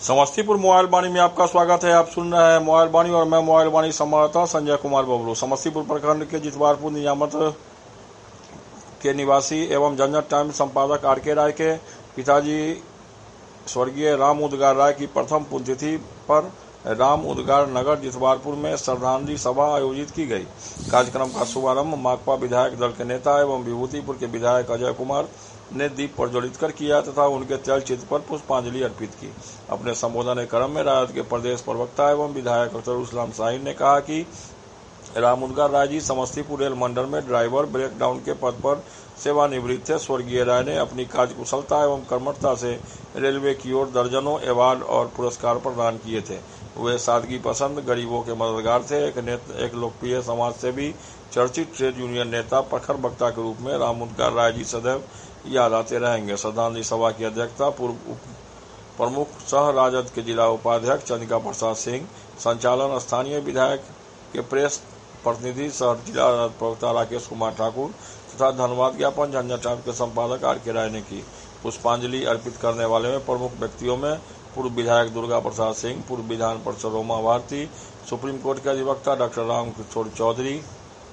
Samastipur mobile वाणी में आपका स्वागत है। आप सुन रहे हैं मोबाइल वाणी और मैं मोबाइल वाणी संवाददाता संजय कुमार बबलू। समस्तीपुर प्रखंड के जितवारपुर नियामत के निवासी एवं जनता टाइम्स संपादक आर.के. राय के पिताजी स्वर्गीय राम उदगार राय की प्रथम पुण्यतिथि पर राम उदगार नगर जितवारपुर में श्रद्धांजलि सभा आयोजित की गई। कार्यक्रम का शुभारंभ माकपा विधायक दल के नेता एवं विभूतिपुर के विधायक अजय कुमार ने दीप प्रज्वलित कर किया तथा उनके तैल चित्र पर पुष्पांजलि अर्पित की। अपने संबोधन क्रम में राजद के प्रदेश प्रवक्ता एवं विधायक अख्तर इस्लाम शाहीन ने कहा कि राम उदगार राय जी समस्तीपुर रेल मंडल में ड्राइवर ब्रेकडाउन के पद पर सेवानिवृत्त थे। स्वर्गीय राय ने अपनी कार्यकुशलता एवं कर्मठता से रेलवे की ओर दर्जनों अवार्ड और पुरस्कार प्रदान किए थे। वे सादगी पसंद, गरीबों के मददगार थे। एक लोकप्रिय समाज सेवी, चर्चित ट्रेड यूनियन नेता, प्रखर वक्ता के रूप में राम उदगार राय जी सदैव याद आते रहेंगे। श्रद्धांजलि सभा की अध्यक्षता पूर्व उप प्रमुख सह राजद के जिला उपाध्यक्ष चंद्रिका प्रसाद सिंह, संचालन स्थानीय विधायक के प्रेस प्रतिनिधि सह जिला राजद प्रवक्ता राकेश कुमार ठाकुर तथा धन्यवाद ज्ञापन जनता टाइम्स के संपादक आर.के. राय ने की। पुष्पांजलि अर्पित करने वाले में प्रमुख व्यक्तियों में पूर्व विधायक दुर्गा प्रसाद सिंह, पूर्व विधान परिषद रोमा भारती, सुप्रीम कोर्ट के अधिवक्ता डॉक्टर राम किशोर चौधरी,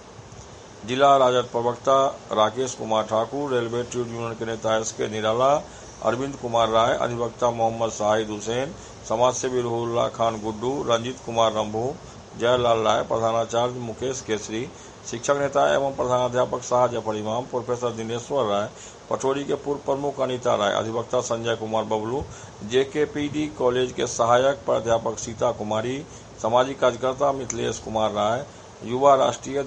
जिला राजद प्रवक्ता Rakesh Kumar Thakur, railway trade union के नेता एस.के. निराला, अरविंद कुमार राय, अधिवक्ता मोहम्मद शाहिद हुसैन, समाजसेवी रूहुल्लाह खान गुड्डू, रंजीत कुमार रंभू, जयलाल राय, प्रधानाचार्य मुकेश केसरी, शिक्षक नेता एवं प्रधानाध्यापक शाह जफर इमाम, प्रोफेसर दिनेश्वर राय, पटोरी के पूर्व प्रमुख अनीता राय, अधिवक्ता संजय कुमार बबलू, JKPD कॉलेज के सहायक प्राध्यापक सीता कुमारी, सामाजिक कार्यकर्ता मिथिलेश कुमार राय, युवा राष्ट्रीय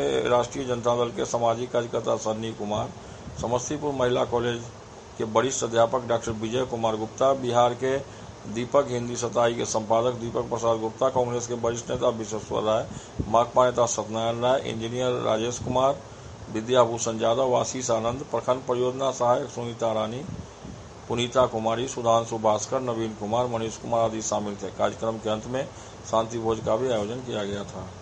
जनता दल के सामाजिक कार्यकर्ता सन्नी कुमार, समस्तीपुर महिला कॉलेज के वरिष्ठ अध्यापक डॉक्टर विजय कुमार गुप्ता, बिहार के दीपक हिंदी सताई के संपादक दीपक प्रसाद गुप्ता, कांग्रेस के वरिष्ठ नेता विश्वेश्वर राय, माकपा नेता सत्यनारायण राय, इंजीनियर राजेश कुमार, विद्याभूषण यादव, आशीष आनंद, प्रखंड परियोजना सहायक सुनीता रानी, पुनीता कुमारी, सुधांशु भास्कर, नवीन कुमार, मनीष कुमार आदि शामिल थे। कार्यक्रम के अंत में शांति भोज का भी आयोजन किया गया था।